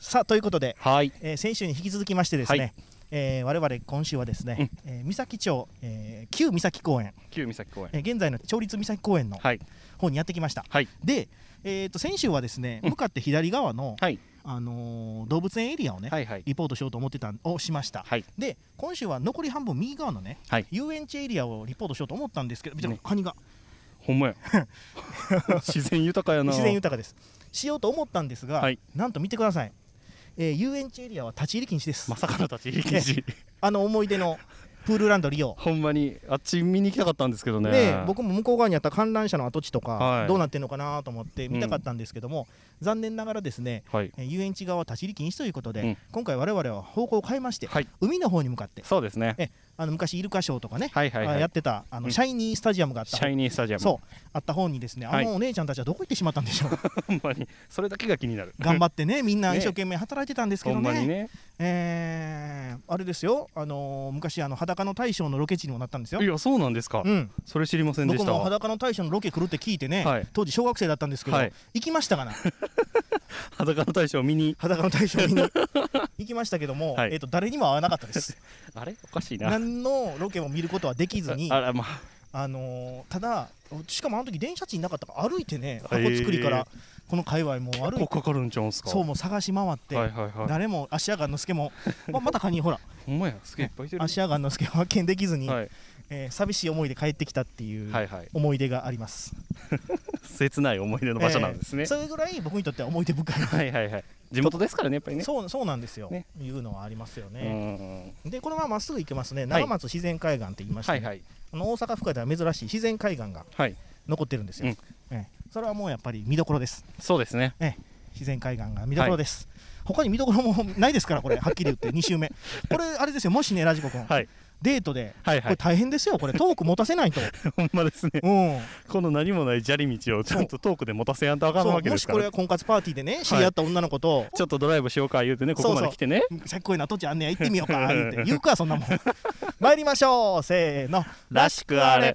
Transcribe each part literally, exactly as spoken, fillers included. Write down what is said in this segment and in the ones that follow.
さあということで、 はい、 えー、先週に引き続きましてですね、はい、えー、我々今週はですね、うん、えー、三崎町、えー、旧三崎公園旧三崎公園、 えー、現在の町立三崎公園の方にやってきました、はい、で、えー、と先週はですね、うん、向かって左側の、はい、あのー、動物園エリアをね、はいはい、リポートしようと思ってたをしました、はい、で今週は残り半分右側のね、はい、遊園地エリアをリポートしようと思ったんですけど、見て、ね、カニがほんまや自然豊かやな。 自然豊かですしようと思ったんですが、はい、なんと見てください、えー、遊園地エリアは立ち入り禁止です。 まさかの立ち入り禁止、 あの思い出のプールランド利用ほんまにあっち見に行きたかったんですけどね。 で僕も向こう側にあった観覧車の跡地とか、はい、どうなってるのかなと思って見たかったんですけども、うん、残念ながらですね、はい、遊園地側は立ち入り禁止ということで、うん、今回我々は方向を変えまして、はい、海の方に向かって、 そうですね、 えあの昔イルカショーとかね、 はいはいはい、 やってたあのシャイニースタジアムがあった、 シャイニースタジアムそうあった方にですね、あのお姉ちゃんたちはどこ行ってしまったんでしょうほんまにそれだけが気になる頑張ってねみんな一生懸命働いてたんですけどね、 ほんまにね、 えー、あれですよ、あのー、昔あの裸の大将のロケ地にもなったんですよ。 いやそうなんですか、うん、それ知りませんでした。 僕も裸の大将のロケ来るって聞いてね、はい、当時小学生だったんですけど、はい、行きましたかな裸の大将見に裸の大将見に行きましたけども、はい、えー、と誰にも会わなかったですあれおかしいな、 何のロケも見ることはできずにあら、まああのー、ただしかもあの時電車賃なかったから歩いてね、箱作りからこの界隈も歩いて、 ここかかるんちゃうんすか。 そうもう探し回って、はいはいはい、誰も芦屋雁之助もま, またカニほらほんまやすげえいっぱいいてる。 芦屋雁之助を発見できずに、はい、えー、寂しい思いで帰ってきたっていう思い出があります、 はいはい、切ない思い出の場所なんですね、 えー、それぐらい僕にとっては思い出深いはいはい、はい、地元ですからねやっぱりね。 そう、そうなんですよ、ね、いうのはありますよね。でこのまままっすぐ行けますね、長松自然海岸って言いまして、ね、はいはい、あの大阪府下では珍しい自然海岸が残ってるんですよ、はい、うん、えー、それはもうやっぱり見どころです。 そうですね、えー、 自然海岸が見どころです、はい、他に見どころもないですからこれはっきり言ってに週目これあれですよ、もしねラジコ君、はい、デートで、はいはい、これ大変ですよ、これトーク持たせないとほんまですね、うん、この何もない砂利道をちゃんとトークで持たせやんとあかんわけですから、 もしこれは婚活パーティーでね知り合った女の子と、はい、 ちょっとドライブしようか言うてね、ここまで来てね、 さっきこういうな土地あんねや行ってみようか言うて言うかそんなもん参りましょう、せーの、 らしくあれ。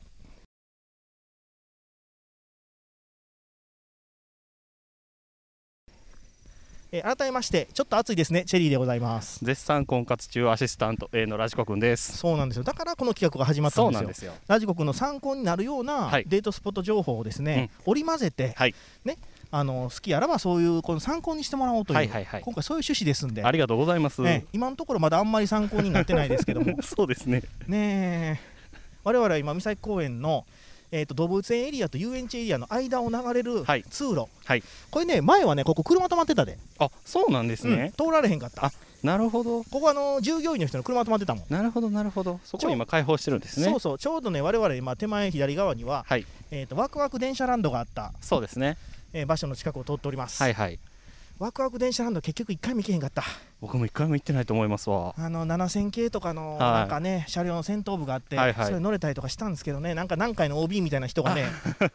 えー、改めましてちょっと暑いですね、チェリーでございます。 絶賛婚活中アシスタント A のラジコくんです。 そうなんですよ、だからこの企画が始まったんですよ。そうなんですよ、ラジコくんの参考になるようなデートスポット情報をですね、うん、織り交ぜて、はい、ね、あの好きあらばそういうこの参考にしてもらおうという、はいはいはい、今回そういう趣旨ですんで、 ありがとうございます、ね、 今のところまだあんまり参考になってないですけどもそうですね、 ねえ、我々は今三崎公園のえー、と動物園エリアと遊園地エリアの間を流れる通路、はいはい、これね前はねここ車止まってたで。 あ、そうなんですね、 うん、通られへんかった。 あ、なるほど、 ここあの従業員の人の車止まってたもん。 なるほどなるほど、そこを今開放してるんですね。 そうそう、ちょうどね我々今手前左側には、はい、えー、とワクワク電車ランドがあった、 そうですね、 えー、場所の近くを通っております。 はいはい、 ワクワク電車ランド結局いっかいも行けへんかった。 僕もいっかいも行ってないと思いますわ。 あのななせん系とかのなんかね、はい、車両の先頭部があって、はいはい、それ乗れたりとかしたんですけどね、なんか何回の オービー みたいな人がね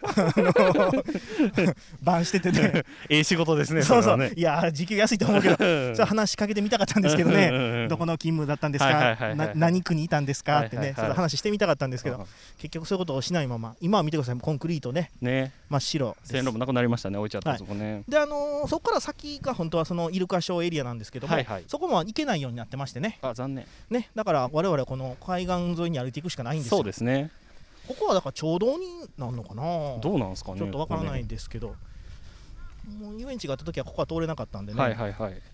バンしててねええ仕事ですね。 そうそう、ね、いや時給安いと思うけどそれ話しかけてみたかったんですけどねどこの勤務だったんですか、何区にいたんですかってね、はいはいはい、それ話してみたかったんですけど、結局そういうことをしないまま、今は見てください、コンクリートね、ね、真っ白です。 線路もなくなりましたね、置いちゃった、はい、そこね。 で、あのー、そこから先が本当はそのイルカショーエリアなんですけども、はいはい、そこも行けないようになってましてね。 あ、残念ね、だから我々はこの海岸沿いに歩いていくしかないんですよ。 そうですね、 ここはだから町道になるのかな、 どうなんですかね、 ちょっとわからないんですけど、もう遊園地があった時はここは通れなかったんでね。 はいはいはい、いや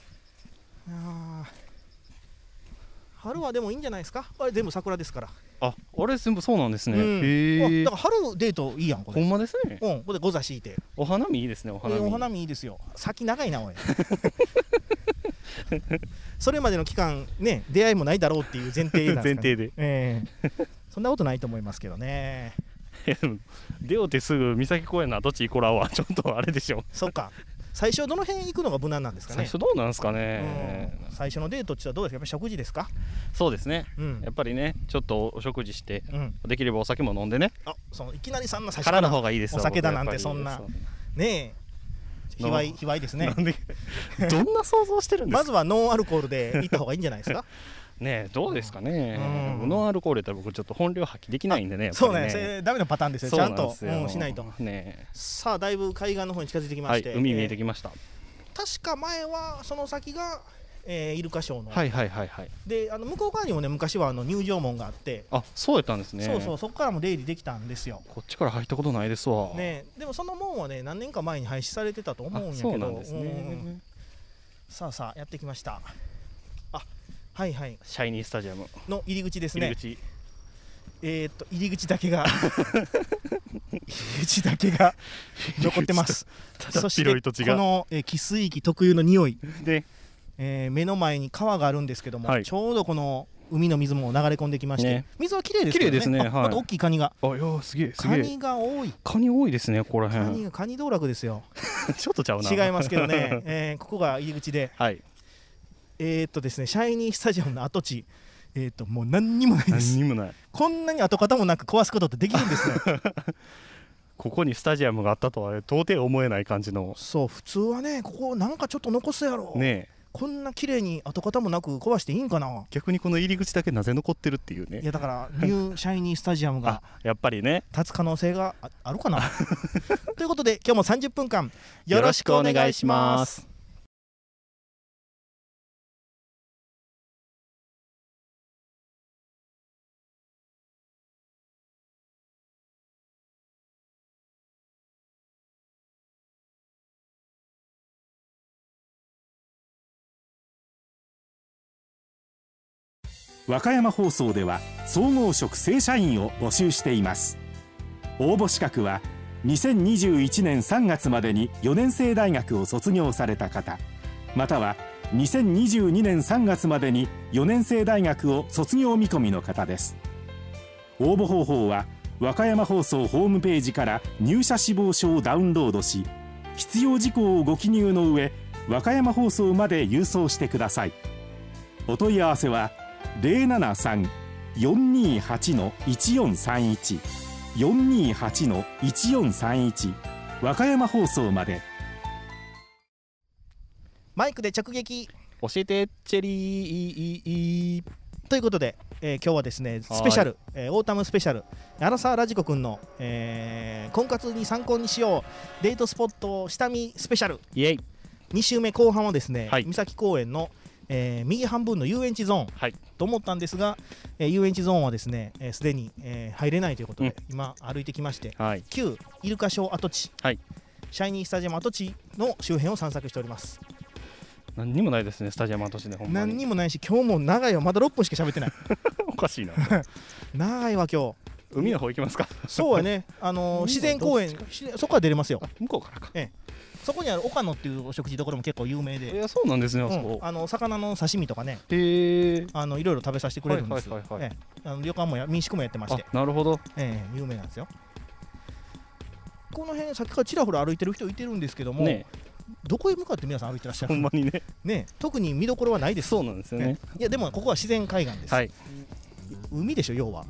春はでもいいんじゃないですか、あれ全部桜ですから。 あ、あれ全部そうなんですね、うん、 へえ、だから春デートいいやんこれ。 ほんまですね、 うん、ここでゴザ敷いてお花見いいですね。お花見、えー、 お花見いいですよ。先長いなおいそれまでの期間ね、出会いもないだろうっていう前提なんですか、ね、 前提で、 えー、そんなことないと思いますけどね出ようてすぐ三崎公園の跡地行こらはちょっとあれでしょ。 そっか、最初どの辺行くのが無難なんですかね。 最初どうなんですかね、 うん、最初のデートってどうですか、やっぱり食事ですか。 そうですね、うん、やっぱりねちょっとお食事して、うん、できればお酒も飲んでね。 あ、そのいきなりそんな最初からの方がいいですよ。 お酒だなんてそんなねえ、卑猥卑猥ですね。 なんでどんな想像してるんですか。 まずはノンアルコールで行った方がいいんじゃないですかねえ、どうですかね、うん、ノンアルコールやったら僕ちょっと本領発揮できないんでね。 そうね、それダメなパターンですよ。ちゃんと、うん、しないと、ね、さあだいぶ海岸の方に近づいてきまして、 はい、海見えてきました、 え確か前はその先が、えー、イルカショーの、 はいはいはいはい、 であの向こう側にもね昔はあの入場門があって、 あそうやったんですね。 そうそう、そこからも出入りできたんですよ。 こっちから入ったことないですわね。でもその門はね何年か前に廃止されてたと思うんやけど、そうなんですね、うん、さあさあやってきました。あはいはい、 シャイニースタジアムの入り口ですね。 入り口、 えー、っと入り口だけが入り口だけが残ってます。そしてこの、えー、汽水域特有の匂いで、えー、目の前に川があるんですけども、はい、ちょうどこの海の水も流れ込んできまして、ね、水はきれいですけどね。綺麗ですね。はい、また大きいカニが、 あいやすげえすげえ、 カニが多い、 カニ多いですねここら辺。 カニがカニ道楽ですよちょっとちゃうな、 違いますけどね、えー、ここが入り口で、はい、えー、っとですねシャイニースタジアムの跡地、えー、ともう何にもないです。 何にもない。 こんなに跡形もなく壊すことってできるんですねここにスタジアムがあったとは到底思えない感じの。 そう普通はねここなんかちょっと残すやろね。こんな綺麗に跡形もなく壊していいんかな。 逆にこの入り口だけなぜ残ってるっていうね。 いやだからニューシャイニースタジアムがやっぱりね立つ可能性が あ, あるかなということで今日もさんじゅっぷんかんよろしくお願いします。 和歌山放送では総合職正社員を募集しています。応募資格はにせんにじゅういちねんさんがつまでによねん生大学を卒業された方、またはにせんにじゅうにねんさんがつまでによねん生大学を卒業見込みの方です。応募方法は和歌山放送ホームページから入社志望書をダウンロードし、必要事項をご記入の上和歌山放送まで郵送してください。お問い合わせはゼロななさん よんにはち いちよんさんいち よんにはち いちよんさんいち 和歌山放送まで。 マイクで直撃教えてチェリーということで、えー、今日はですねスペシャル、えー、オータムスペシャルアラサーラジコくんの、えー、婚活に参考にしようデートスポット下見スペシャルイエイに週目後半はですね、はい、三崎公園のえー、右半分の遊園地ゾーン、はい、と思ったんですが、えー、遊園地ゾーンはですねすで、えー、に、えー、入れないということで、うん、今歩いてきまして、はい、旧イルカショー跡地、はい、シャイニースタジアム跡地の周辺を散策しております。 何にもないですねスタジアム跡地で。ほんまに何にもないし今日も長いよ。まだろっぷんしか喋ってないおかしいな長いわ今日。 海の方行きますかそうやね、あのー、自然公園そこから出れますよ。 向こうからか、 ええ、そこにある岡野っていうお食事どころも結構有名で。 いやそうなんですね、あそこ、 うん、あの魚の刺身とかね、 へー、 あのいろいろ食べさせてくれるんです。あの旅館もや民宿もやってまして。 なるほど、 ええ、有名なんですよ。この辺さっきからちらほら歩いてる人いてるんですけども、ね、どこへ向かって皆さん歩いてらっしゃる。 ほんまにねね、特に見どころはないです。 そうなんですよね。 いやでもここは自然海岸です、はい、海でしょ要は。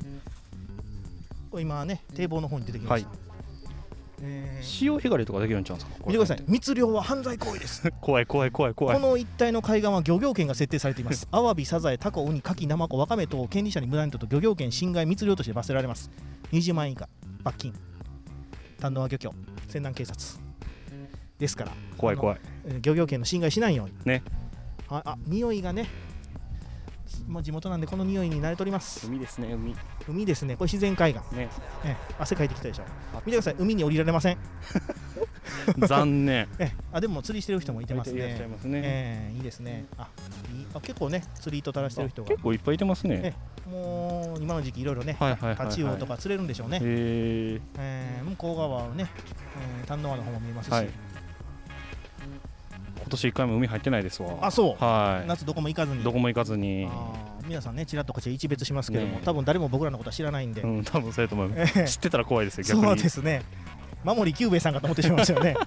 今ね堤防の方に出てきました、はい、 えー、潮干狩りとかできるんちゃうんですか。 見てください、密漁は犯罪行為です怖い怖い怖い怖い。 この一帯の海岸は漁業権が設定されています。アワビ、サザエ、タコ、ウニ、カキ、ナマコ、ワカメ等権利者に無断と漁業権侵害密漁として罰せられます。にじゅうまんえん以下罰金。丹野川漁協泉南警察ですから怖い怖い、 漁業権の侵害しないようにね。 ああ匂いがね、もう地元なんでこの匂いに慣れております。 海ですね、海海ですね。これ自然海岸ね。え汗かいてきたでしょ。見てください、海に降りられません残念えあでも釣りしてる人もいてますね。 いらっしゃいますね、 えー、いいですね。あいいあ結構ね釣り糸垂らしてる人が結構いっぱいいてますね。 もう今の時期いろいろねタチウオとか釣れるんでしょうね。へえー、向こう側はね、えー、丹野川の方も見えますし、はい、 今年いっかいも海入ってないですわ。 あそう、 はい、 夏どこも行かずにどこも行かずに。 あ皆さんねちらっとこっち一別しますけども、ね、多分誰も僕らのことは知らないんで、 うん、多分そうやと思います、えー、知ってたら怖いですよ逆に。 そうですね、守り久兵衛さんかと思ってしまいますよね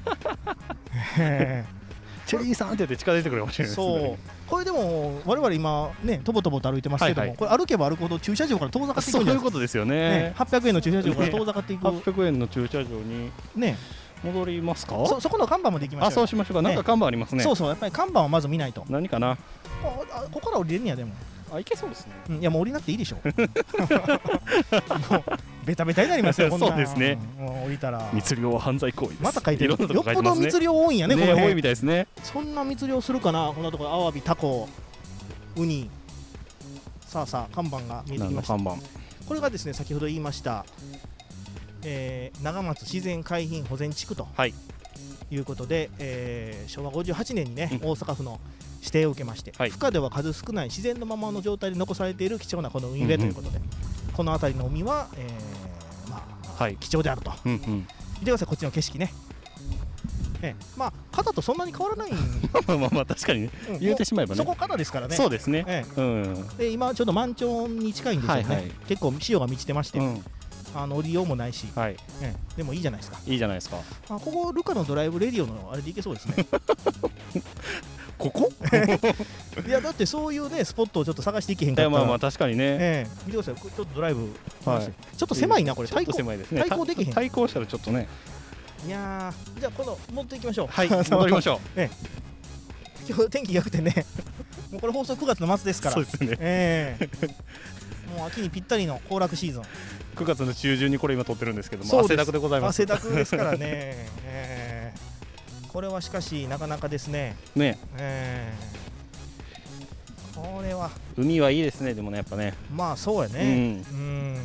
チェリーさんって言って近づいてくるかもしれないですね。 そうこれでも我々今ねとぼとぼと歩いてますけども、はいはい、これ歩けば歩くほど駐車場から遠ざかっていくんじゃないですか。 そういうことですよ ね, ねはっぴゃくえんの駐車場から遠ざかっていく、ね、 はっぴゃくえんの駐車場にね戻りますか。 そ, そこの看板もできましたよ。 あそうしましょうか、ね、なんか看板ありますね。 そうそうやっぱり看板はまず見ないと。 何かな。ああここから降りれるんやでも。 あ行けそうですね、 うん、いやもう降りなくていいでしょもうベタベタになりますよ。こんなそうですね。 もう降りたら密漁は犯罪行為です。 また書いてる。 いろんなとこ書いてますね。 よっぽど密漁多いんやね。このね、 辺多いみたいですね。 そんな密漁するかな。こんなところアワビ、タコ、ウニ。さあさあ看板が見えてきました。 看板。 これがですね先ほど言いました、えー、長松自然海浜保全地区ということで、はい、えー、しょうわごじゅうはちねんにね、うん、大阪府の指定を受けまして、はい、府下では数少ない自然のままの状態で残されている貴重なこの海辺ということで、うんうん、この辺りの海は、えーまあはい、貴重であると、うんうん、見てくださいこっちの景色ね。えー、まあ肩とそんなに変わらないまあまあまあ確かにね、うん、言うてしまえばねそこ肩ですからね。 そうですね、 えーうん、で今ちょっと満潮に近いんですよね、はいはい、結構潮が満ちてまして、うん、あの降りようもないし、はい、えー、でもいいじゃないですか。 いいじゃないですか。 あここルカのドライブレディオのあれでいけそうですねここいやだってそういうねスポットをちょっと探していけへんかったら。 まあまあ確かにね、えー、見てくださいちょっとドライブ、はい、ちょっと狭いなこれ。 ちょっと狭いですね。 対抗できへん。 対抗したらちょっとね。 いやーじゃあ今度持っていきましょう。 はい戻りましょう、 ね、今日天気良くてねもうこれ放送くがつの末ですから。 そうですね、 えー、もう秋にぴったりの行楽シーズン。 くがつの中旬にこれ今撮ってるんですけども汗だくでございます。 汗だくですからね、えー、これはしかしなかなかですね。 ね、えー、これは海はいいですね。でもねやっぱねまあそうやね。うん、うん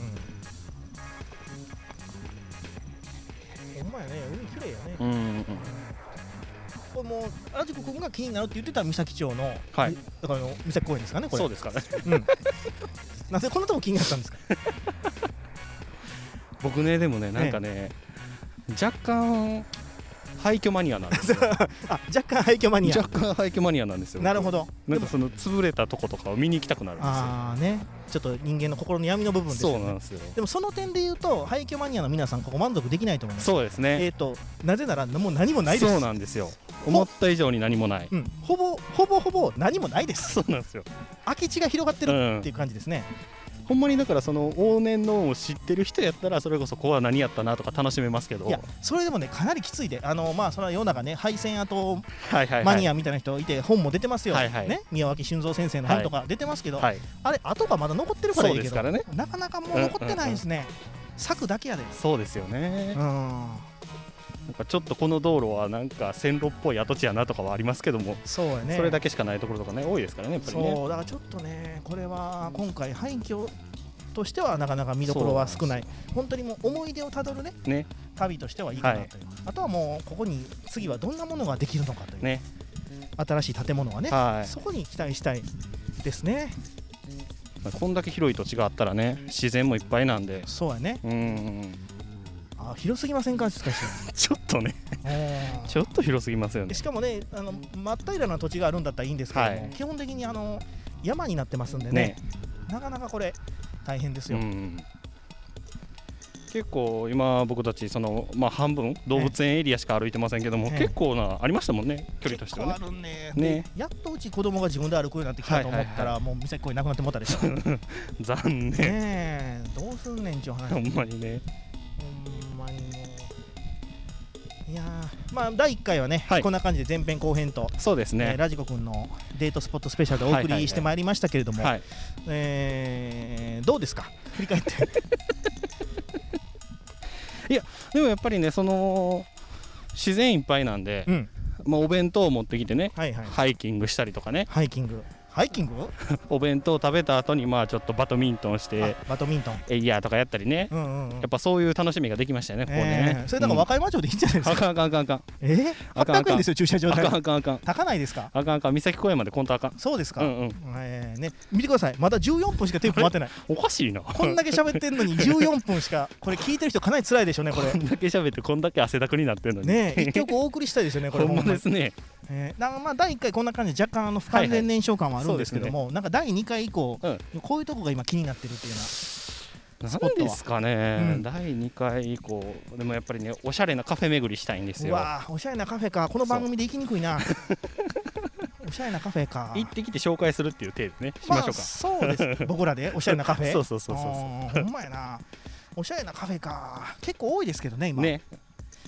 ほんまやね、海きれいやね。うんうんうん、これもうラジコ君が気になるって言ってた三崎町の、はい、だからの三崎公園ですかねこれ。 そうですかね、 うん、なぜこんなとこ気になったんですか僕ねでもねなんかね、ね若干廃墟マニアなんですよあ若干廃墟マニア若干廃墟マニアなんですよ。 なるほど。 なんかその潰れたとことかを見に行きたくなるんですよ。 ああねちょっと人間の心の闇の部分ですよね。 そうなんですよ。 でもその点で言うと廃墟マニアの皆さんここ満足できないと思います。 そうですね。 えーとなぜならもう何もないです。 そうなんですよ。思った以上に何もない、 うん、ほぼほぼほぼ何もないです。 そうなんですよ。 空き地が広がってるっていう感じですね、 うん、ほんまにだからその往年のを知ってる人やったらそれこそここは何やったなとか楽しめますけど、 いやそれでもねかなりきついで、あのまあそれは世の中ね廃線跡マニアみたいな人いて本も出てますよ、はいはい、ね、宮脇俊三先生の本とか出てますけど、はい、あれ跡がまだ残ってるからいいけど、そうですからね、なかなかもう残ってないですね、うんうんうん、柵だけやで。 そうですよね、うん、なんかちょっとこの道路はなんか線路っぽい跡地やなとかはありますけども、 そうやね、 それだけしかないところとかね多いですからねやっぱりね。 そうだからちょっとねこれは今回廃墟としてはなかなか見どころは少ない。本当にもう思い出をたどる ね, ね旅としてはいいかなという、はい、あとはもうここに次はどんなものができるのかという、ね、新しい建物がね、はい、そこに期待したいですね。 こんだけ広い土地があったらね自然もいっぱいなんで。 そうやね、うん、あ広すぎませんかしかしちょっとねちょっと広すぎますよね。 しかもねあの真っ平らな土地があるんだったらいいんですけども、はい、基本的にあの山になってますんで ね, ねなかなかこれ大変ですよ、うん、 結構今僕たちその、まあ、半分動物園エリアしか歩いてませんけども、ね、結構なありましたもんね距離としてはね。 結構あるね。ねやっとうち子供が自分で歩くようになってきたと思ったら、はいはいはい、もう三崎公園なくなってもったでしょ残念ね。どうすんねんちゅう話。 ほんまにね。 ほんまにもういやまあだいいっかいはね、はい、こんな感じで前編後編とそうですね、 えー、ラジコくんのデートスポットスペシャルでお送りしてまいりましたけれども、はいはいはい、えー、どうですか振り返っていやでもやっぱりねその自然いっぱいなんで、うんまあ、お弁当を持ってきてね、はいはい、ハイキングしたりとかね。 ハイキングハイキングお弁当食べた後にまあちょっとバドミントンしてバドミントンエイヤーとかやったりね、うんうんうん、やっぱそういう楽しみができましたよね、ここね、 えー、それだから和歌山城でいいんじゃないですか、 うん、あかんあかんあかんあかんえー、はっぴゃくえんですよ駐車場代。 あかんあかんあかん高ないですか。 あかんあかん三崎公園までコントあかん。 そうですか、 うんうんえーね、見てくださいまだじゅうよんぷんしかテープ回ってないおかしいなこんだけ喋ってんのにじゅうよんぷんしかこれ聞いてる人かなり辛いでしょうねこれこんだけ喋ってこんだけ汗だくになってるのにね一曲お送りしたいですよねこれほんまですね。 えー、まあだいいっかいこんな感じで若干あの不完全燃焼感はあるんですけども、はいはいね、なんかだいにかい以降、うん、こういうとこが今気になってるっていうのはなんですかね、うん、だいにかい以降でもやっぱりねおしゃれなカフェ巡りしたいんですよ。 うわおしゃれなカフェかこの番組で行きにくいなおしゃれなカフェか行ってきて紹介するっていう体でねしましょうか、まあ、 そうです僕らでおしゃれなカフェそうそうそうそうほんまやなおしゃれなカフェか結構多いですけどね今ね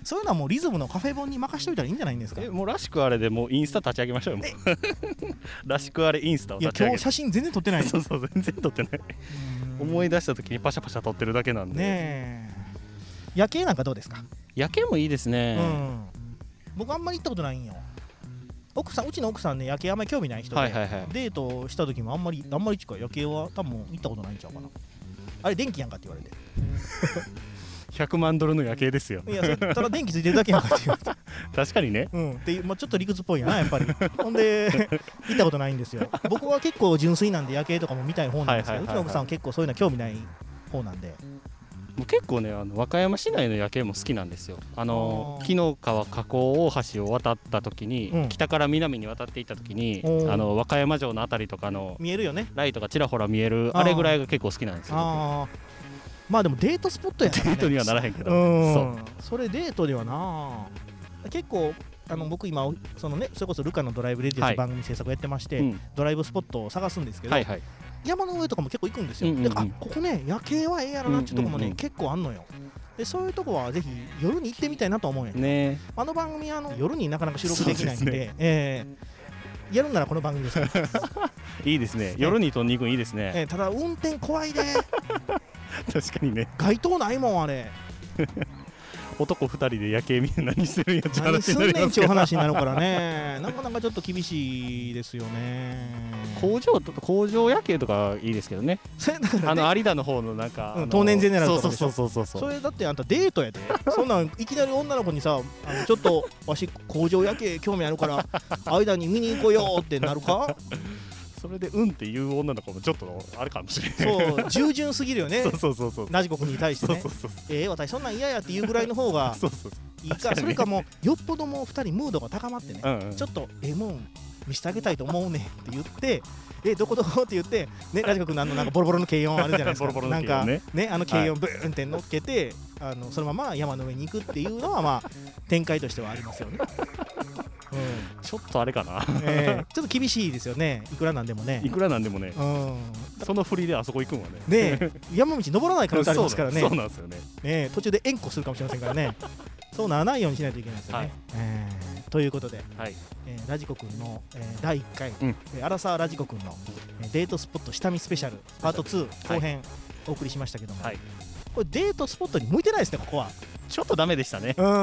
そういうのはもうリズムのカフェ本に任しといたらいいんじゃないんですか。 えもうらしくあれでもうインスタ立ち上げましょうよもうらしくあれインスタを立ち上げる。いや今日写真全然撮ってないそうそう全然撮ってない思い出した時にパシャパシャ撮ってるだけなんで。ねえ夜景なんかどうですか。 夜景もいいですね、うん、 僕あんまり行ったことないんよ。奥さんうちの奥さんね夜景あんまり興味ない人で、はいはいはい、デートした時もあんまりあんまり近い夜景は多分行ったことないんちゃうかな。あれ電気やんかって言われてひゃくまんドルの夜景ですよ。 いやただ電気ついてるだけやんかって言われて確かにね、 うん、っていう、まあ、ちょっと理屈っぽいやなやっぱりほんで行ったことないんですよ。僕は結構純粋なんで夜景とかも見たい方なんですけど、うちの奥さんは結構そういうの興味ない方なんで。 もう結構ねあの和歌山市内の夜景も好きなんですよ。あの紀の川河口大橋を渡った時に、うん、北から南に渡っていった時にあの和歌山城のあたりとかの見えるよねライトがちらほら見える あ, あれぐらいが結構好きなんですよ。 あまあでもデートスポットやからね。 デートにはならへんけど、 そうそれデートではな結構あの僕今そのねそれこそルカのドライブレディオという番組制作やってまして、はいうん、ドライブスポットを探すんですけど、はいはい、山の上とかも結構行くんですよ、うんうんうん、であここね夜景はええやろなっていうとこもね、うんうんうん、結構あんのよ。でそういうとこはぜひ夜に行ってみたいなと思うんやね。あの番組あの夜になかなか収録できないん で, で、ねえー、やるならこの番組ですいいですね夜に飛んでいくんいいですね、 えー、ただ運転怖いで確かにね街灯ないもんあれ男ふたりで夜景見て何してるんやって話になりますけど、何すんねんちゅう話になるからねなかなかちょっと厳しいですよね。 工場と工場夜景とかいいですけどねあの有田の方のなんか、 うん、東年ゼネラルとかでしょ。 そうそうそうそうそれだってあんたデートやでそんなんいきなり女の子にさあのちょっとわし工場夜景興味あるから間に見に行こうよってなるかそれでうんっていう女の子もちょっとあれかもしれないそう従順すぎるよねそうそうそうそうラジコ君に対してねそうそうそうそうえー、私そんなん嫌やっていうぐらいの方がそうそうそういいか、ね、それかもうよっぽどもうふたりムードが高まってね、うんうん、ちょっとええもん見せてあげたいと思うねって言ってえどこどこって言ってねラジコ君のあのなんかボロボロの軽音あるじゃないですかボロボロの軽音ね、なんかねあの軽音ブーンって乗っけて、はい、あのそのまま山の上に行くっていうのはまあ展開としてはありますよねうん、 ちょっとあれかな、 えー、ちょっと厳しいですよねいくらなんでもねいくらなんでもね、うん、その振りであそこ行くんはねね山道登らない可能性ありますからねそうなんですよねね途中で援護するかもしれませんからねそうならないようにしないといけないですよね、はいえー、ということで、はいえー、ラジコ君の、えー、だいいっかい、うん、えー、荒沢ラジコ君の、えー、デートスポット下見スペシャルパートツー後編、はい、お送りしましたけども、はい、これデートスポットに向いてないですねここはちょっとダメでしたね。 うん。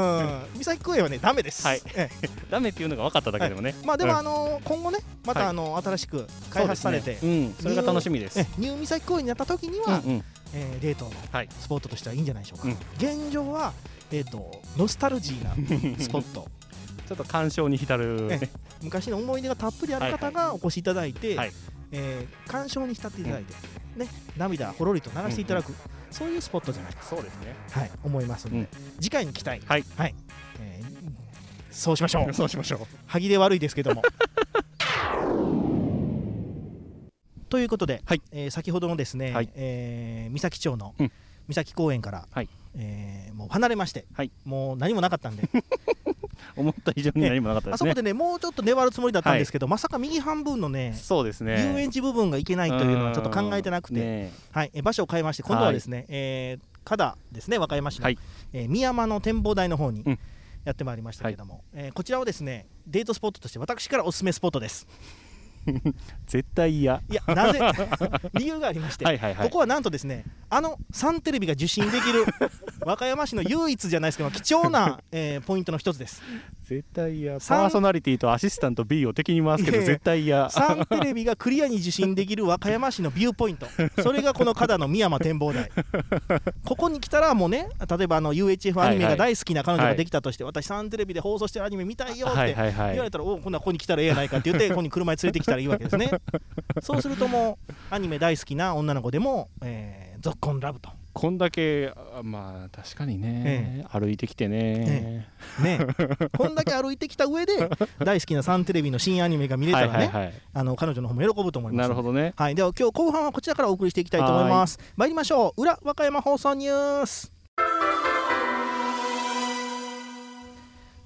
三崎公園はねダメです。はい。 ダメっていうのが分かっただけでもね。 まあでもあの今後ねまたあの新しく開発されて、 うん、それが楽しみです。 ニュー三崎公園になった時にはえデートのスポットとしてはいいんじゃないでしょうか。現状はえっとノスタルジーなスポット。 ちょっと鑑賞に浸る昔の思い出がたっぷりある方がお越しいただいて、え鑑賞に浸っていただいてね涙ほろりと流していただく。そういうスポットじゃないかそうですねはい思いますので、うん、次回に期待はい、はいえー、そうしましょうそうしましょう歯切れ悪いですけどもということで、はいえー、先ほどのですね、はいえー、三崎町の三崎公園から、はいえー、もう離れまして、はい、もう何もなかったんで思った以上に何もなかったですね。 あそこでねもうちょっと粘るつもりだったんですけど、はい、まさか右半分のねそうですね遊園地部分がいけないというのはちょっと考えてなくて、ねはい、え場所を変えまして今度はですね、はいえー、加田ですね和歌山市の、はいえー、宮山の展望台の方にやってまいりましたけれども、うんはいえー、こちらはですねデートスポットとして私からおすすめスポットです絶対嫌いやなぜ理由がありましてはいはい、はい、ここはなんとですねあのサンテレビが受信できる和歌山市の唯一じゃないですけど貴重な、えー、ポイントの一つです。 絶対嫌パーソナリティとアシスタント B を敵に回すけど絶対嫌サンテレビがクリアに受信できる和歌山市のビューポイントそれがこの加田の宮山展望台ここに来たらもうね例えばあの ユーエイチエフ アニメが大好きな彼女ができたとして、はいはい、私サンテレビで放送してるアニメ見たいよって言われたら、お今度はここに来たらええやないかって言ってここに車に連れてきたらいいわけですねそうするともうアニメ大好きな女の子でも、えー、ゾッコンラブとこんだけまあ確かにね、ええ、歩いてきてね、 ええ、ねこんだけ歩いてきた上で大好きなサンテレビの新アニメが見れたらねはいはい、はい、あの彼女の方も喜ぶと思います。 なるほどね、 はい、では今日後半はこちらからお送りしていきたいと思います。参りましょう裏和歌山放送ニュース。和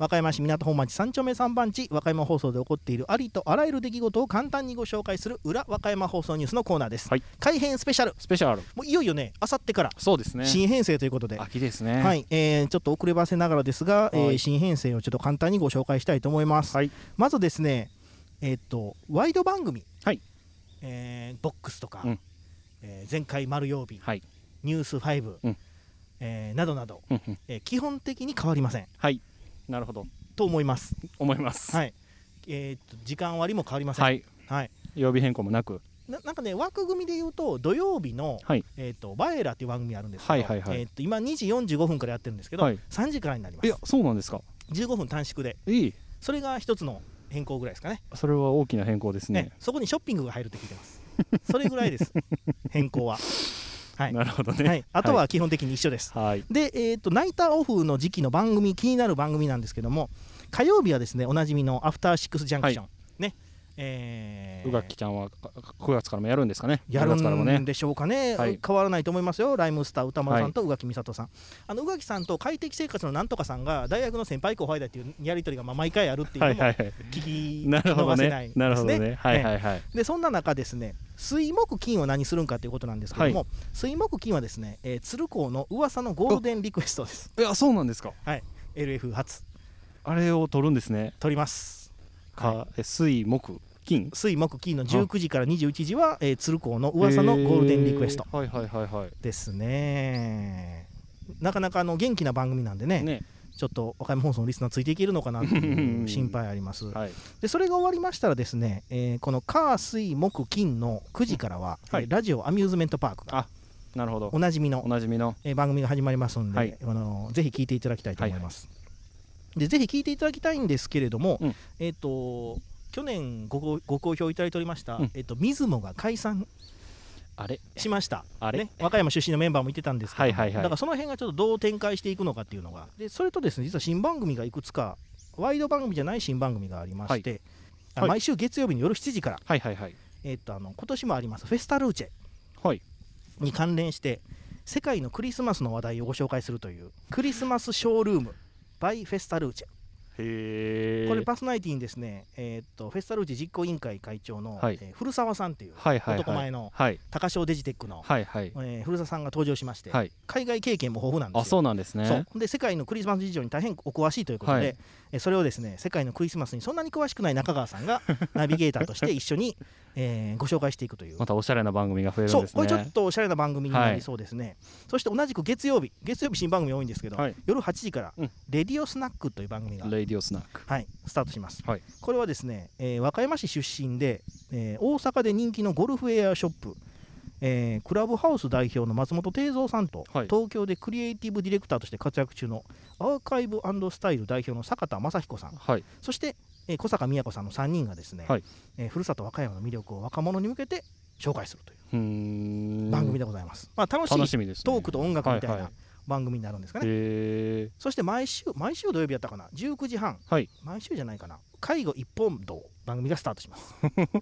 和歌山市港本町さん丁目さん番地、和歌山放送で起こっているありとあらゆる出来事を簡単にご紹介する裏和歌山放送ニュースのコーナーです、はい、改編スペシャルスペシャルもういよいよね、あさってからそうですね、 新編成ということで、 秋ですね、 はい、えー、ちょっと遅ればせながらですが、えー、新編成をちょっと簡単にご紹介したいと思います、はい、まずですね、えー、っとワイド番組、はい、えー、ボックスとか、うん、えー、前回丸曜日、はい、ニュースファイブ、うん、えー、などなど、うんうん、えー、基本的に変わりません。 はい、なるほどと思います思います、 はい、えー、っと時間割も変わりません、はい、はい、 曜日変更もなくな, なんかね、枠組みでいうと土曜日の、はい、えー、っとバエラっていう番組あるんですけど、はいはいはい、えー、っと今にじよんじゅうごふんからやってるんですけど、はい、さんじからになります。 いや、そうなんですか。 じゅうごふん短縮でいい、それが一つの変更ぐらいですかね。 それは大きな変更です ね, ねそこにショッピングが入るって聞いてますそれぐらいです変更ははい、 なるほどね、はい、 あとは基本的に一緒です、はい、で、えー、とナイターオフの時期の番組、気になる番組なんですけども、火曜日はですね、おなじみのアフターシックスジャンクション、はい、ね、えー、 宇垣ちゃんはくがつからもやるんですかね。 やるんでしょうかね、はい、変わらないと思いますよ。ライムスター歌丸さんと宇垣美里さん、はい、あの宇垣さんと快適生活のなんとかさんが大学の先輩後輩だっていうやり取りがまあ毎回あるっていうのも聞き逃せないですね。でそんな中ですね、水木金は何するんかということなんですけども、はい、水木金はですね、えー、鶴光の噂のゴールデンリクエストです。 いや、そうなんですか。 はい、エルエフ 初あれを取るんですね。 取りますか、はい、水木金水木金のじゅうくじからにじゅういちじは、えー、鶴光の噂のゴールデンリクエストですね。なかなかあの元気な番組なんで ね, ねちょっと和歌山放送のリスナーついていけるのかなという心配あります、はい、でそれが終わりましたらですね、えー、この火水木金のくじからは、はい、ラジオアミューズメントパークが、 あ、なるほど、 おなじみの、 おなじみの、 えー、番組が始まりますので、はい、あのぜひ聞いていただきたいと思います、はいはい、でぜひ聞いていただきたいんですけれども、うん、えっ、ー、と去年 ご, ご好評いただいておりました、うん、えー、とミズモが解散あれしました。 あれ、 ね、和歌山出身のメンバーもいてたんですけど、はいはいはい、だからその辺がちょっとどう展開していくのかっていうのが、でそれとですね、実は新番組がいくつか、ワイド番組じゃない新番組がありまして、はい、毎週月曜日の夜しちじから、はいはいはい、えー、とあの今年もありますフェスタルーチェに関連して、世界のクリスマスの話題をご紹介するというクリスマスショールーム by フェスタルーチェ。 へー、 これパーソナリティにですね、えー、とフェスタルーチ実行委員会会長の、はい、えー、古澤さんという男前の、はい、高商デジテックの、はいはい、えー、古澤さんが登場しまして、はい、海外経験も豊富なんですよ。 あ、そうなんですね。 そうで世界のクリスマス事情に大変お詳しいということで、はい、えー、それをですね、世界のクリスマスにそんなに詳しくない中川さんがナビゲーターとして一緒に、えー、ご紹介していくという、 またおしゃれな番組が増えるんですね。 そう、これちょっとおしゃれな番組になりそうですね、はい、そして同じく月曜日月曜日新番組多いんですけど、はい、夜はちじから、うん、レディオスナックという番組がレディオスナック、 はい、スタートします、はい、これはですね、えー、和歌山市出身で、えー、大阪で人気のゴルフウェアショップ、えー、クラブハウス代表の松本定三さんと、はい、東京でクリエイティブディレクターとして活躍中のアーカイブ&スタイル代表の坂田正彦さん、はい、そして、えー、小坂美也子さんのさんにんがですね、はい、えー、ふるさと和歌山の魅力を若者に向けて紹介するという番組でございます。まあ、楽しいトークと音楽みたいな番組になるんですかね。へー。そして毎週毎週土曜日やったかな、じゅうくじはん、はい、毎週じゃないかな、介護一本道番組がスタートします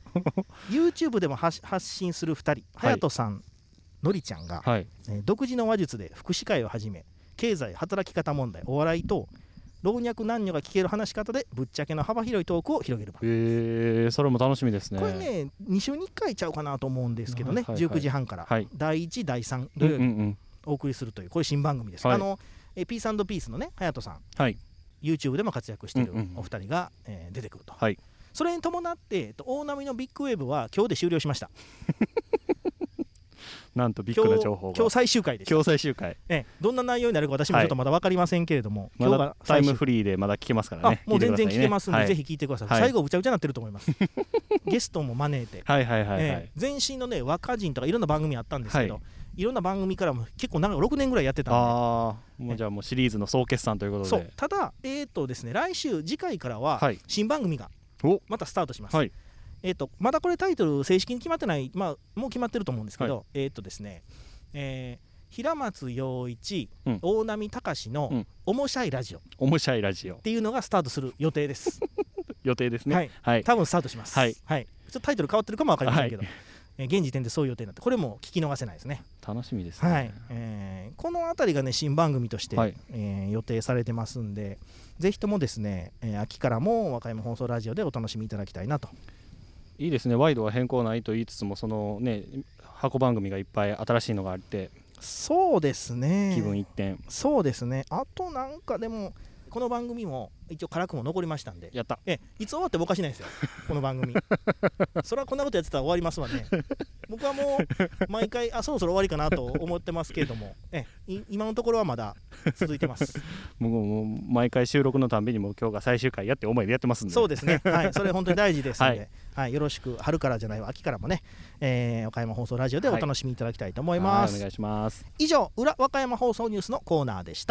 YouTube でも発信するふたり、隼人さん、のりちゃんが、はい、えー、独自の話術で福祉会をはじめ、経済働き方問題、お笑い等老若男女が聞ける話し方でぶっちゃけの幅広いトークを広げる番組。 へー、それも楽しみですね。これね、に週にいっかいちゃうかなと思うんですけどね、はいはいはい、じゅうくじはんから、はい、だいいちだいさん土曜日、うんうんうん、お送りするという、これ新番組です、はい、あのえピース&ピースのね、隼人さん、はい、YouTube でも活躍しているお二人が、うんうん、えー、出てくると、はい、それに伴って大波のビッグウェーブは今日で終了しましたなんとビッグな情報が今日最終回です。 今日最終回、 えどんな内容になるか私もちょっとまだ分かりませんけれども、 はい、今日がタイムフリーでまだ聞けますからね。 もう全然聞けますんで、はい、ぜひ聞いてください、はい、最後ぶちゃぶちゃになってると思いますゲストも招いて、はいはいはいはい、えー、前身のね若人とかいろんな番組あったんですけど、はい、いろんな番組からも結構長いろくねんぐらいやってたんで、あもうじゃあもうシリーズの総決算ということで。 そうただえー、っとですね来週次回からは新番組がまたスタートします、はい、えー、っとまだこれタイトル正式に決まってない、まあ、もう決まってると思うんですけど、はい、えー、っとですねえー、平松陽一、うん、大波隆のおもしゃいラジオ、 おもしゃいラジオっていうのがスタートする予定です予定ですね、 はいはい、多分スタートします、はいはい、ちょっとタイトル変わってるかも分かりませんけど、はい、 えー、現時点でそういう予定になって、これも聞き逃せないですね。 楽しみですね。 はい、えー、このあたりがね新番組として、はい、えー、予定されてますんで、ぜひともですね、えー、秋からも和歌山放送ラジオでお楽しみいただきたいなと。 いいですね。ワイドは変更ないと言いつつも、そのね箱番組がいっぱい新しいのがあって、 そうですね、 気分一転。 そうですね。あとなんかでもこの番組も一応辛くも残りましたんで、 やったえいつ終わってもおかしないんですよこの番組それはこんなことやってたら終わりますわね。僕はもう毎回あそろそろ終わりかなと思ってますけれども、え今のところはまだ続いてますもうもう毎回収録のたんびにもう今日が最終回やって思いでやってますんで。 そうですね、はい、それ本当に大事ですので、はいはい、よろしく春からじゃないわ秋からもね、えー、和歌山放送ラジオでお楽しみいただきたいと思います、 はいはい、お願いします。 以上裏和歌山放送ニュースのコーナーでした。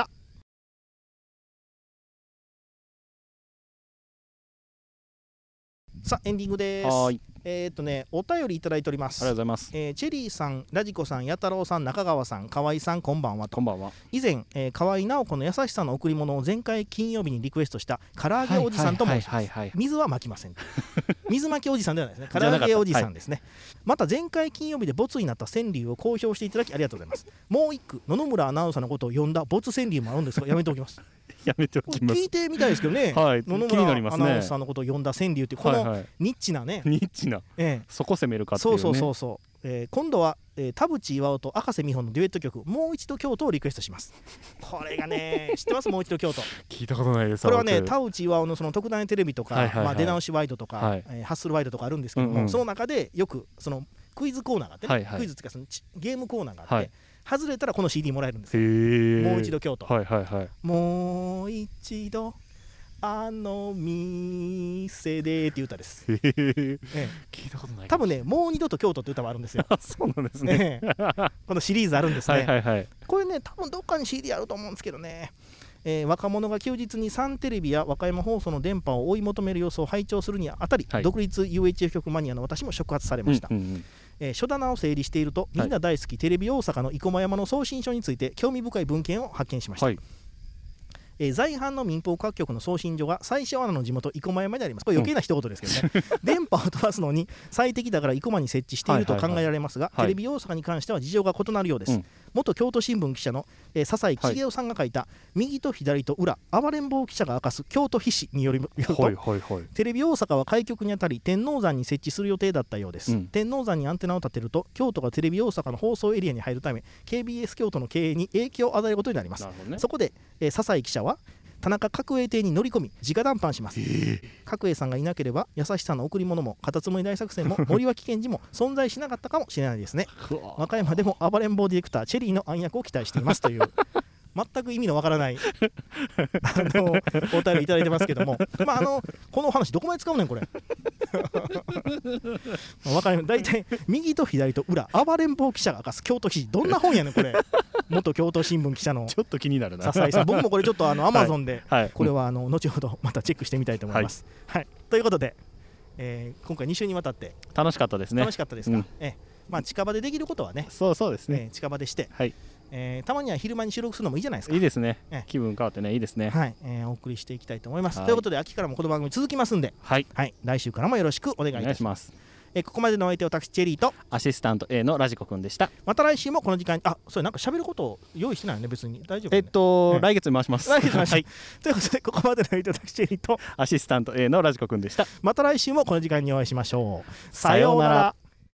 さあエンディングです。 はい、 えー、っとねお便りいただいております。 ありがとうございます。 えー、チェリーさん、ラジコさん、やたろうさん、中川さん、河合さん、こんばんはと。 こんばんは。 以前、えー、河合直子の優しさの贈り物を前回金曜日にリクエストした唐揚げおじさんと申します。水はまきません水まきおじさんではないですね、唐揚げおじさんですね、はい、また前回金曜日でボツになった川柳を公表していただきありがとうございます。もう一句野々村アナウンサーのことを呼んだボツ川柳もあるんですがやめておきますやめておきます。 聞いてみたいですけどね、 はい、 野々村アナウンサーのことを呼んだ川柳ってこのニッチなね、 はいはい、ニッチな、ええ、そこ攻めるかっていうね。 そうそうそうそう、えー、今度は、えー、田淵巌と赤瀬美穂のデュエット曲もう一度京都をリクエストします。これがね知ってます？もう一度京都聞いたことないです。 これはね田淵巌のその特段テレビとか、はいはいはい、まあ、出直しワイドとか、はい、えー、ハッスルワイドとかあるんですけども、うんうん、その中でよくそのクイズコーナーがあって、ね、はいはい、クイズっていうかそのゲームコーナーがあって、はい、外れたらこの シーディー もらえるんですよ。もう一度京都、 はいはいはい、 もう一度あの店でっていう歌です。ええ、 聞いたことない。 多分ねもう二度と京都って歌もあるんですよそうなんですね、 ええ、このシリーズあるんですねはいはい、はい、 これね多分どっかに シーディー あると思うんですけどね、えー、若者が休日にサンテレビや和歌山放送の電波を追い求める様子を拝聴するにあたり、はい、独立 ユーエイチエフ 局マニアの私も触発されました、うんうんうん、えー、書棚を整理しているとみんな大好き、はい、テレビ大阪の生駒山の送信所について興味深い文献を発見しました、はい、えー、在阪の民放各局の送信所が最小アナの地元生駒山であります。これ余計な一言ですけどね、うん、電波を飛ばすのに最適だから生駒に設置していると考えられますが、はいはいはい、テレビ大阪に関しては事情が異なるようです、うん、元京都新聞記者の、えー、笹井茂雄さんが書いた、はい、右と左と裏暴れん坊記者が明かす京都秘史によると、はいはいはい、テレビ大阪は開局にあたり天王山に設置する予定だったようです、うん、天王山にアンテナを立てると京都がテレビ大阪の放送エリアに入るため ケービーエス 京都の経営に影響を与えることになります、ね、そこで、えー、笹井記者は田中角栄邸に乗り込み直談判します、えー、角栄さんがいなければ優しさの贈り物もカタツムリ大作戦も森脇健児も存在しなかったかもしれないですね和歌山でも暴れん坊ディレクターチェリーの暗躍を期待していますという全く意味のわからないあのお便りいただいてますけども、まあ、あのこのお話どこまで使うねんこれわかります。大体右と左と裏暴れん坊記者が明かす京都記事、どんな本やねんこれ元京都新聞記者のちょっと気になるな笹井さん、僕もこれちょっとあの Amazon で、はいはい、これはあの後ほどまたチェックしてみたいと思います、はいはい、ということで、えー、今回に週にわたって楽しかったですね。 楽しかったですか、うん、えまあ、近場でできることはね、 そうそうですね、 えー、近場でして、 はい、 えー、たまには昼間に収録するのもいいじゃないですか。 いいですね、えー、気分変わってね、いいですね、 はい、えー、お送りしていきたいと思います、はい、ということで秋からもこの番組続きますんで、はいはい、来週からもよろしくお願いいたします。えー、ここまでのお相手は私チェリーとアシスタント A のラジコくんでした。 また来週もこの時間に、あ、それなんか喋ることを用意してないよね、別に大丈夫、ね、 えっと、ね、来月回します来月回します、はい、ということでここまでのお相手は私チェリーとアシスタント A のラジコくんでした。 また来週もこの時間にお会いしましょう。さようなら。